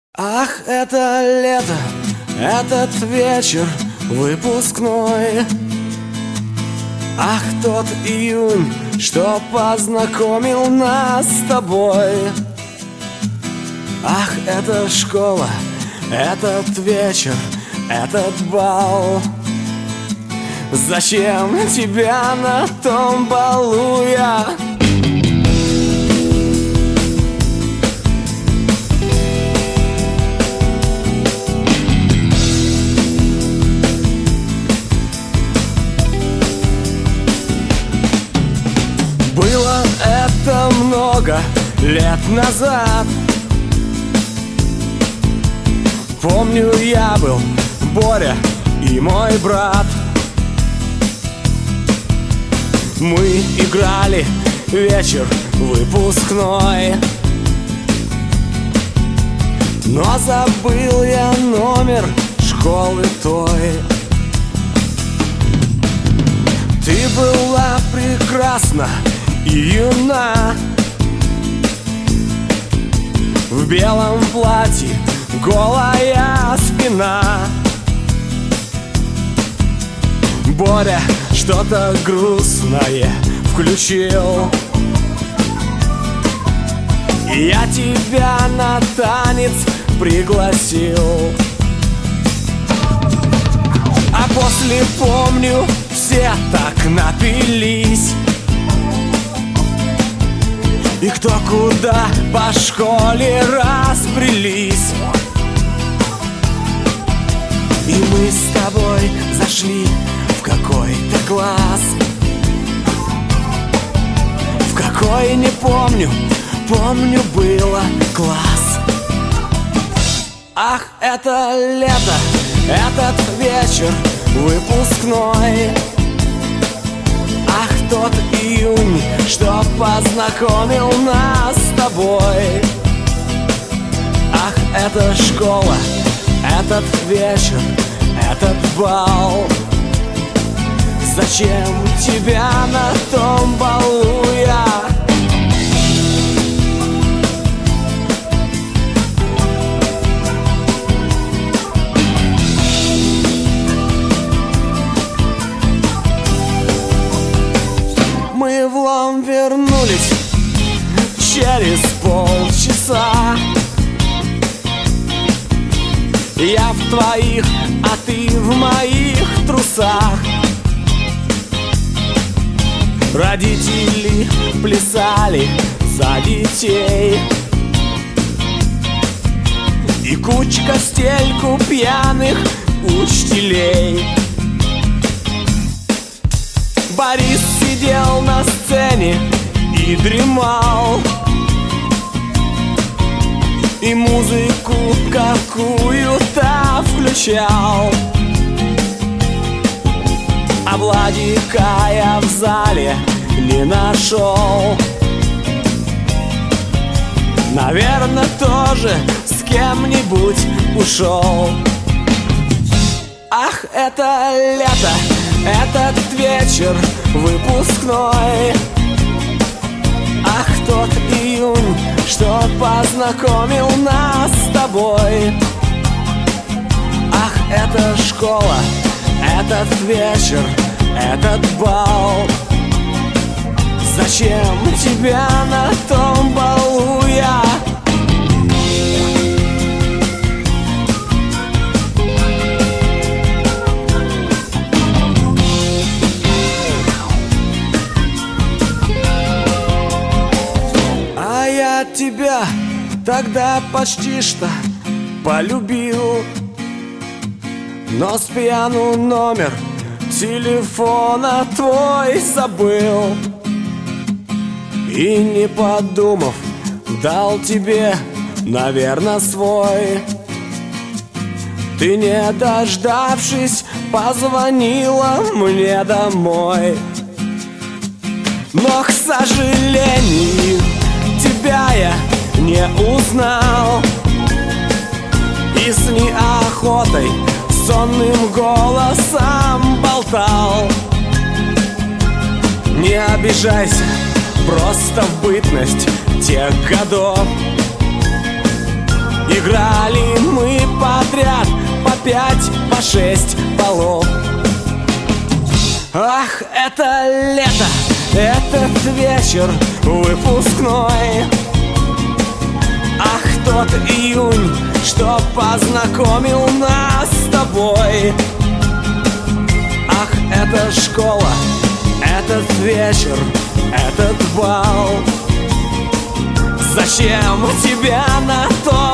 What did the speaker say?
Ах, это лето, этот вечер выпускной. Ах, тот июнь, что познакомил нас с тобой. Ах, эта школа, этот вечер, этот бал. Зачем тебя на том балу я? Было это много лет назад. Помню, я был Боря и мой брат. Мы играли вечер выпускной, но забыл я номер школы той. Ты была прекрасна и юна, в белом платье голая спина. Боря что-то грустное включил, и я тебя на танец пригласил. А после, помню, все так напились, и кто куда по школе разбрелись. И мы с тобой зашли в какой-то класс, в какой не помню, помню, было класс. Ах, это лето, этот вечер выпускной. Ах, тот июнь, что познакомил нас с тобой. Ах, эта школа, этот вечер, этот бал. Зачем тебя на том балу я? Мы в лом вернулись через полчаса. Я в твоих, а ты в моих трусах. Родители плясали за детей, и кучка стельку пьяных учителей. Борис сидел на сцене и дремал, и музыку какую-то включал. А Владика я в зале не нашел. Наверное, тоже с кем-нибудь ушел. Ах, это лето, этот вечер выпускной. Ах, тот июнь, что познакомил нас с тобой. Ах, эта школа, этот вечер, этот бал. Зачем тебя на том балу я? А я тебя тогда почти что полюбил, но с пьяну номер телефона твой забыл. И не подумав, дал тебе, наверное, свой. Ты, не дождавшись, позвонила мне домой. Но, к сожалению, тебя я не узнал, и с неохотой сонным голосом болтал. Не обижайся, просто в бытность тех годов играли 5, по 6 баллов. Ах, это лето, этот вечер выпускной. Ах, тот июнь, что познакомил нас с тобой. Ах, эта школа, этот вечер, этот бал. Зачем тебя на то